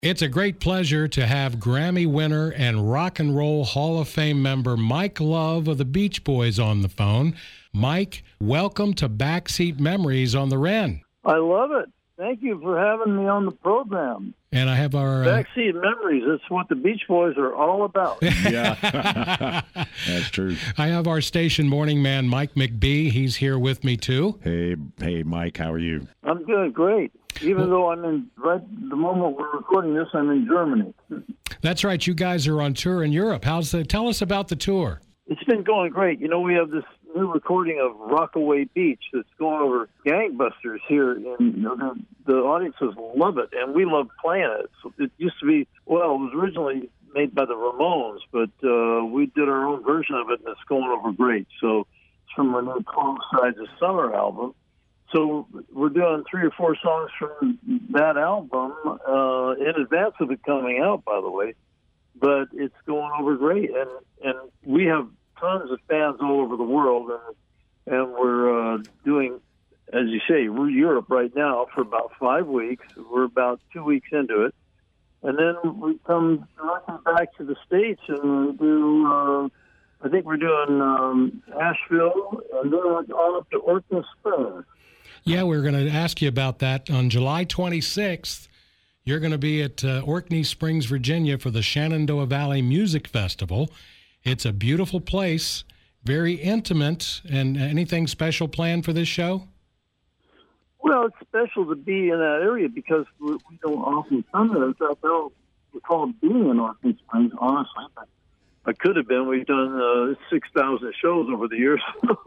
It's a great pleasure to have Grammy winner and Rock and Roll Hall of Fame member Mike Love of the Beach Boys on the phone. Mike, welcome to Backseat Memories on the Wren. I love it. Thank you for having me on the program. And I have our... Backseat Memories, that's what the Beach Boys are all about. Yeah, that's true. I have our station morning man, Mike McBee. He's here with me, too. Hey, Mike, how are you? I'm doing great. Even though right the moment we're recording this, I'm in Germany. That's right. You guys are on tour in Europe. Tell us about the tour. It's been going great. You know, we have this new recording of Rockaway Beach that's going over gangbusters here, and the audiences love it, and we love playing it. So it used to be, well, it was originally made by the Ramones, but we did our own version of it, and it's going over great. So it's from our new 12 Sides of Summer album. So we're doing 3 or 4 songs from that album in advance of it coming out, by the way. But it's going over great, and we have tons of fans all over the world, and we're doing, as you say, we're Europe right now for about 5 weeks. We're about 2 weeks into it, and then we come back to the States and we do. I think we're doing Asheville, and then on up to Orkney Springs. Yeah, we're going to ask you about that. On July 26th, you're going to be at Orkney Springs, Virginia for the Shenandoah Valley Music Festival. It's a beautiful place, very intimate. And anything special planned for this show? Well, it's special to be in that area because we don't often come there. In fact, I don't recall being in Orkney Springs, honestly. I could have been. We've done 6,000 shows over the years.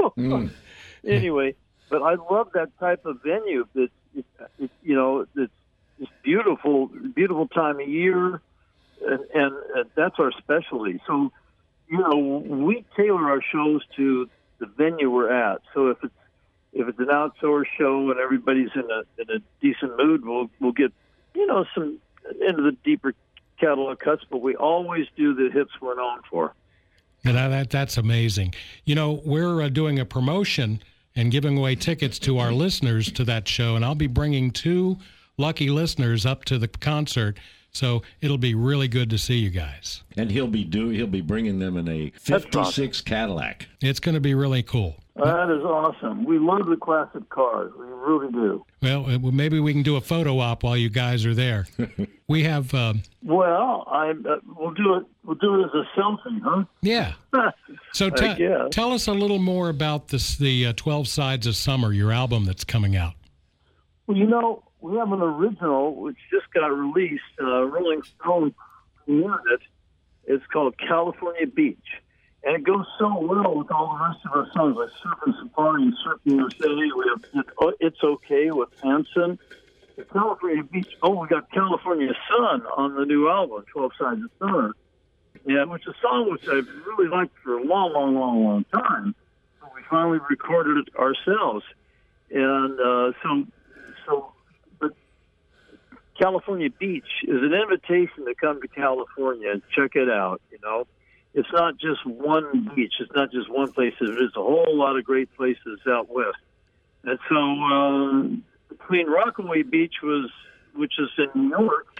Anyway. But I love that type of venue. It's beautiful, beautiful time of year, and that's our specialty. So, we tailor our shows to the venue we're at. So if it's an outdoor show and everybody's in a decent mood, we'll get some into the deeper catalog cuts. But we always do the hits we're known for. And that's amazing. We're doing a promotion and giving away tickets to our listeners to that show. And I'll be bringing 2 lucky listeners up to the concert. So it'll be really good to see you guys. And he'll be bringing them in a 56 Cadillac. It's going to be really cool. That is awesome. We love the classic cars. We really do. Well, maybe we can do a photo op while you guys are there. We have... we'll do it. We'll do it as a selfie, huh? Yeah. So tell us a little more about the 12 Sides of Summer, your album that's coming out. Well, we have an original which just got released. Rolling Stone premiered it. It's called California Beach. And it goes so well with all the rest of our songs, like Surfing Safari and Surfing USA. We have It's Okay with Hanson. California Beach. Oh, we got California Sun on the new album, 12 Sides of Summer. Yeah, which is a song which I've really liked for a long time. So we finally recorded it ourselves. And but California Beach is an invitation to come to California and check it out, It's not just one beach. It's not just one place. There's a whole lot of great places out west. And so between Rockaway Beach, which is in New York,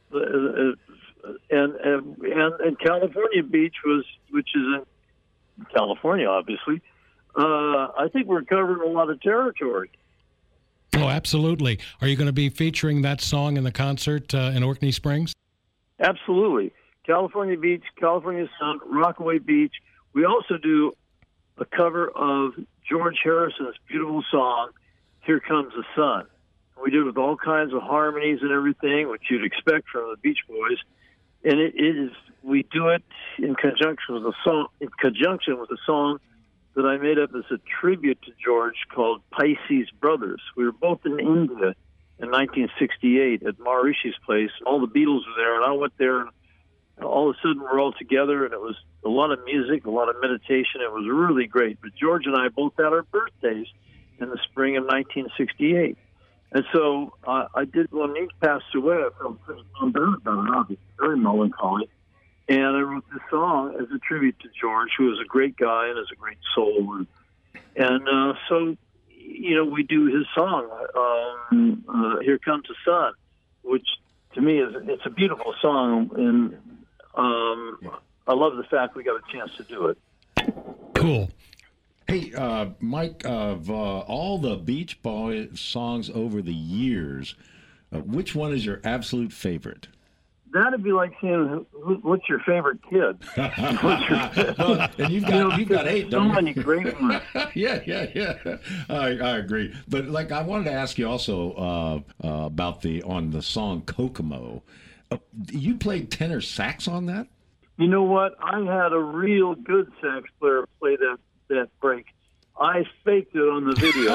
and California Beach, which is in California, obviously, I think we're covering a lot of territory. Oh, absolutely. Are you going to be featuring that song in the concert in Orkney Springs? Absolutely. California Beach, California Sun, Rockaway Beach. We also do a cover of George Harrison's beautiful song, Here Comes the Sun. We do it with all kinds of harmonies and everything, which you'd expect from the Beach Boys. And we do it in conjunction with a song that I made up as a tribute to George called Pisces Brothers. We were both in India in 1968 at Maharishi's place. All the Beatles were there, and I went there, and all of a sudden we're all together, and it was a lot of music, a lot of meditation. It was really great. But George and I both had our birthdays in the spring of 1968. And so I did, when he passed away, I felt pretty bummed about it, obviously, very melancholy. And I wrote this song as a tribute to George, who was a great guy and is a great soul. And so, we do his song, Here Comes the Sun, which to me, it's a beautiful song, and I love the fact we got a chance to do it. Cool. Hey, Mike, of all the Beach Boys songs over the years, which one is your absolute favorite? That'd be like saying, "What's your favorite kid?" Well, and you've got 8. So many great ones. Yeah. I agree. But like, I wanted to ask you also about on the song Kokomo. You played tenor sax on that? You know what? I had a real good sax player play that break. I faked it on the video,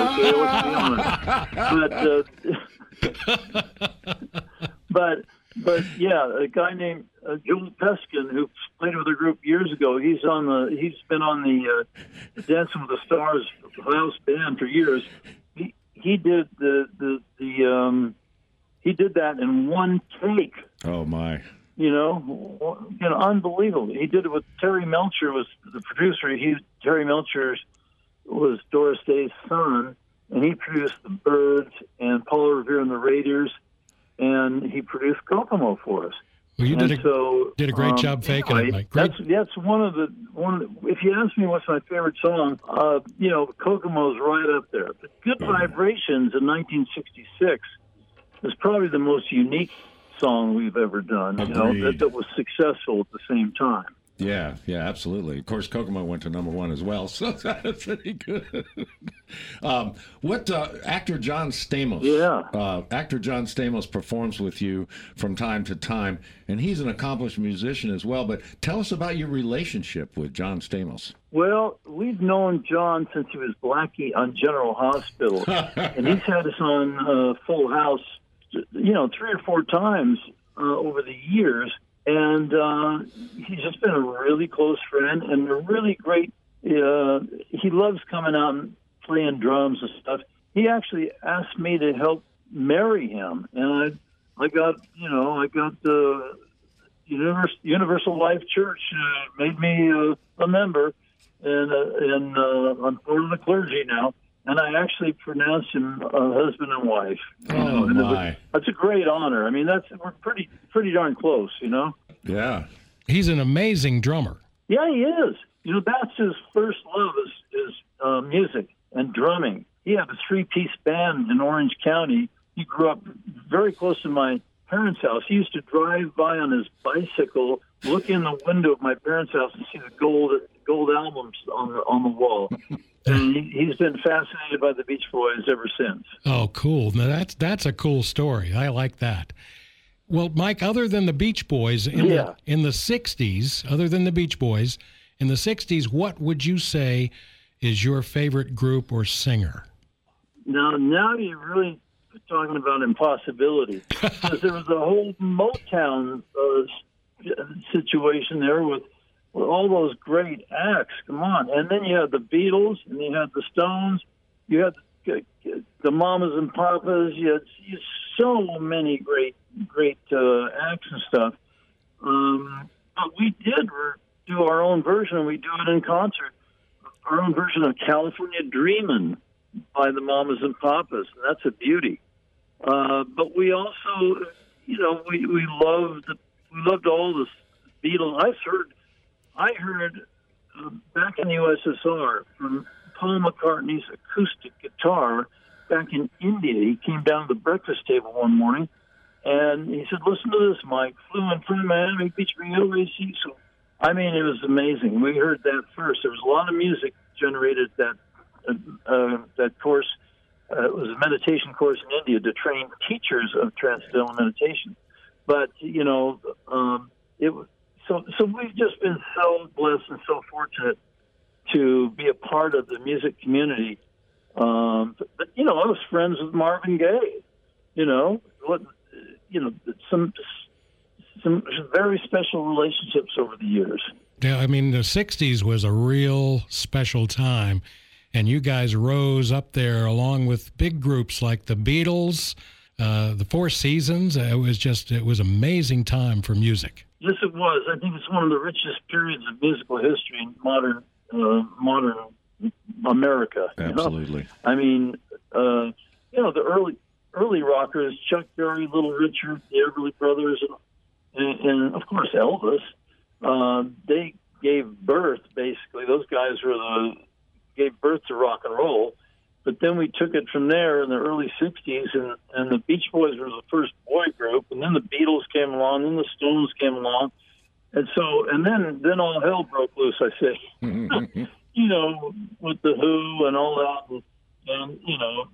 so let's be honest. But yeah, a guy named Joel Peskin, who played with the group years ago, he's been on the Dancing with the Stars house band for years. He did he did that in one take. Oh my! Unbelievable. He did it with Terry Melcher was the producer. Terry Melcher was Doris Day's son, and he produced the Byrds and Paul Revere and the Raiders, and he produced Kokomo for us. Well, you did a great job faking it, Mike. Great. That's one of the. If you ask me what's my favorite song, Kokomo's right up there. But Good Vibrations in 1966 is probably the most unique song we've ever done. That was successful at the same time. Yeah, absolutely. Of course, Kokomo went to #1 as well, so that's pretty good. Actor John Stamos? Yeah. Actor John Stamos performs with you from time to time, and he's an accomplished musician as well. But tell us about your relationship with John Stamos. Well, we've known John since he was Blackie on General Hospital, and he's had us on Full House, 3 or 4 times over the years. And he's just been a really close friend and a really great. He loves coming out and playing drums and stuff. He actually asked me to help marry him, and I got the Universal Life Church made me a member, and I'm part of the clergy now. And I actually pronounced him husband and wife. Oh, my. That's a great honor. I mean, we're pretty darn close, Yeah. He's an amazing drummer. Yeah, he is. That's his first love is music and drumming. He had a 3-piece band in Orange County. He grew up very close to my parents' house. He used to drive by on his bicycle, look in the window of my parents' house and see the gold albums on the wall. And he's been fascinated by the Beach Boys ever since. Oh, cool. Now, that's a cool story. I like that. Well, Mike, other than the Beach Boys, in the 60s, other than the Beach Boys, in the 60s, what would you say is your favorite group or singer? Now you're really talking about impossibility. Because there was a whole Motown situation there with all those great acts. Come on. And then you had the Beatles, and you had the Stones, you had the Mamas and Papas, you had so many great acts and stuff. But we did do our own version, and we do it in concert. Our own version of California Dreamin' by the Mamas and Papas, and that's a beauty. But we also, we loved all the Beatles. I heard back in the USSR from Paul McCartney's acoustic guitar back in India. He came down to the breakfast table one morning, and he said, "Listen to this, Mike. Flew in from Miami Beach, RAC." So, I mean, it was amazing. We heard that first. There was a lot of music generated that course. It was a meditation course in India to train teachers of Transcendental Meditation. But, it was. So we've just been so blessed and so fortunate to be a part of the music community. But I was friends with Marvin Gaye. Some very special relationships over the years. Yeah, I mean, the 60s was a real special time, and you guys rose up there along with big groups like the Beatles, the Four Seasons. It was amazing time for music. Yes, it was. I think it's one of the richest periods of musical history in modern America. Absolutely. I mean, the early rockers, Chuck Berry, Little Richard, the Everly Brothers, and of course Elvis, they gave birth, basically. Those guys gave birth to rock and roll. But then we took it from there in the early 60s, and the Beach Boys were the first boy group, and then the Beatles came along, then the Stones came along. And so, and then all hell broke loose, I say. You know, with the Who and all that, and you know,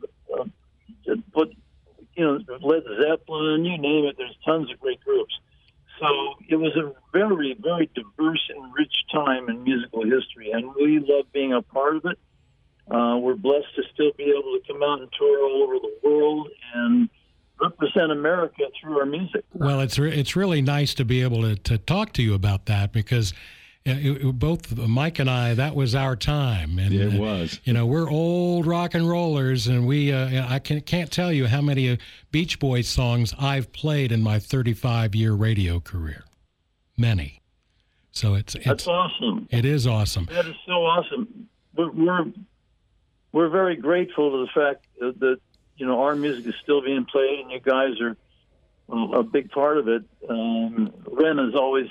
Led Zeppelin, you name it. There's tons of great groups. So it was a very, very diverse and rich time in musical history, and we love being a part of it. We're blessed to still be able to come out and tour all over the world and represent America through our music. Well, it's really nice to be able to talk to you about that, because both Mike and I, that was our time. And, it was. We're old rock and rollers, and I can't tell you how many Beach Boys songs I've played in my 35-year radio career. Many. So that's awesome. It is awesome. That is so awesome. We're very grateful to the fact that our music is still being played, and you guys are a big part of it. Ren has always,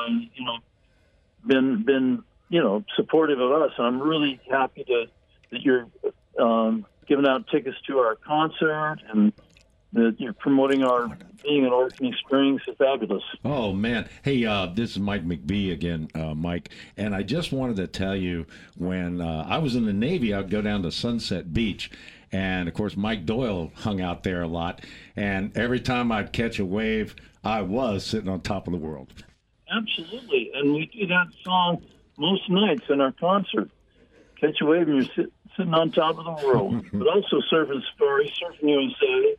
been supportive of us, and I'm really happy that you're giving out tickets to our concert, and that you're promoting our being in Orkney Springs. It's fabulous. Oh, man. Hey, this is Mike McBee again, Mike. And I just wanted to tell you, when I was in the Navy, I'd go down to Sunset Beach. And, of course, Mike Doyle hung out there a lot. And every time I'd catch a wave, I was sitting on top of the world. Absolutely. And we do that song most nights in our concert. Catch a wave and you're sitting on top of the world. But also Surfing Safari, Surfing USA,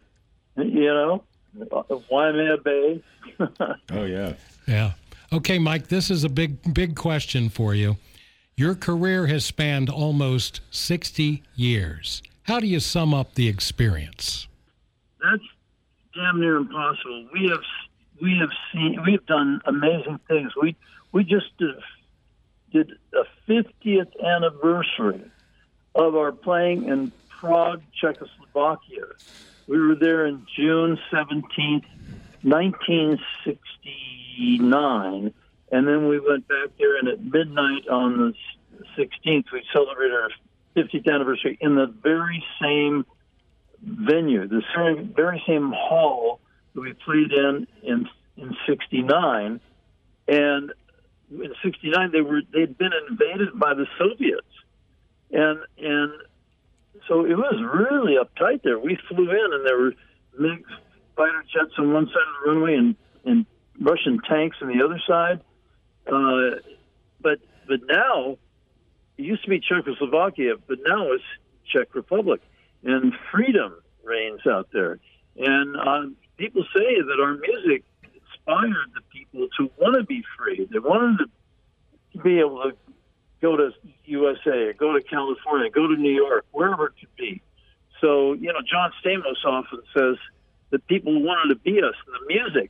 Waimea Bay. Oh, yeah. Yeah. Okay, Mike, this is a big question for you. Your career has spanned almost 60 years. How do you sum up the experience? That's damn near impossible. We have done amazing things. We just did a 50th anniversary of our playing in Prague, Czechoslovakia. We were there in June 17th, 1969, and then we went back there, and at midnight on the 16th, we celebrated our 50th anniversary in the very same venue, the very same hall that we played in 69. And in 69, they'd been invaded by the Soviets, and so it was really uptight there. We flew in, and there were MiG fighter jets on one side of the runway and Russian tanks on the other side. But now, it used to be Czechoslovakia, but now it's Czech Republic, and freedom reigns out there. And people say that our music inspired the people to want to be free. They wanted to be able to go to USA, go to California, go to New York, wherever it could be. So, John Stamos often says that people wanted to be us. And the music,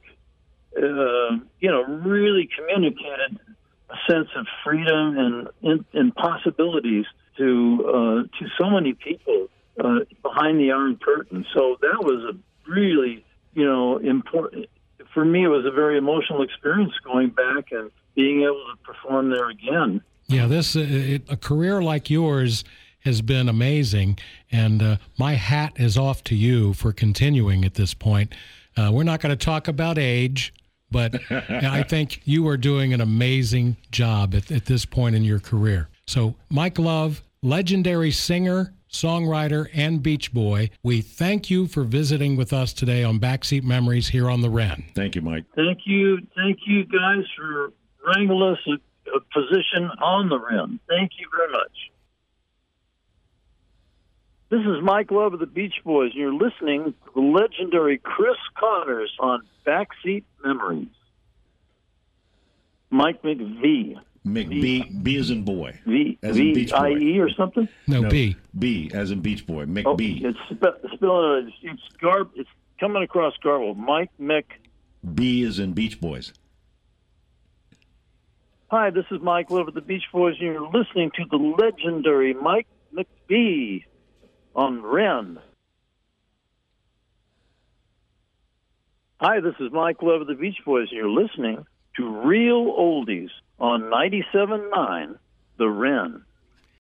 really communicated a sense of freedom and possibilities to so many people behind the Iron Curtain. So that was a really, important. For me, it was a very emotional experience going back and being able to perform there again. Yeah, a career like yours has been amazing, and my hat is off to you for continuing at this point. We're not going to talk about age, but I think you are doing an amazing job at this point in your career. So, Mike Love, legendary singer, songwriter, and Beach Boy, we thank you for visiting with us today on Backseat Memories here on the Wren. Thank you, Mike. Thank you guys for wrangling us a position on the Wren. Thank you very much. This is Mike Love of the Beach Boys, and you're listening to the legendary Chris Connors on Backseat Memories. Mike McVie. B as in boy. V-I-E or something? No, B. B as in Beach Boy. McBee. It's coming across garbled. Mike Mc. B as in Beach Boys. Hi, this is Mike Love of the Beach Boys, and you're listening to the legendary Mike McBee on Wren. Hi, this is Mike Love of the Beach Boys, and you're listening to Real Oldies on 97.9 The Wren.